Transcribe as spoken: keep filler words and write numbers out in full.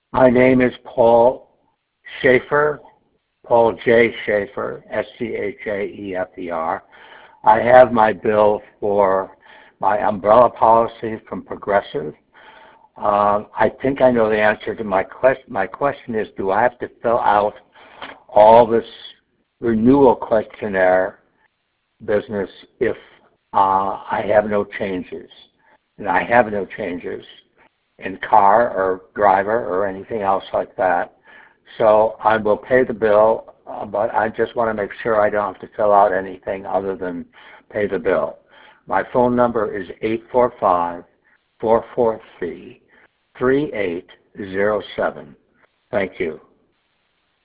My name is Paul Schaefer, Paul J. Schaefer, S C H A E F E R. I have my bill for my umbrella policy from Progressive. Um, I think I know the answer to my question. My question is, do I have to fill out all this renewal questionnaire business if uh, I have no changes? And I have no changes in car or driver or anything else like that. So I will pay the bill, uh, but I just want to make sure I don't have to fill out anything other than pay the bill. My phone number is eight four five, four four three, three eight zero seven. Thank you.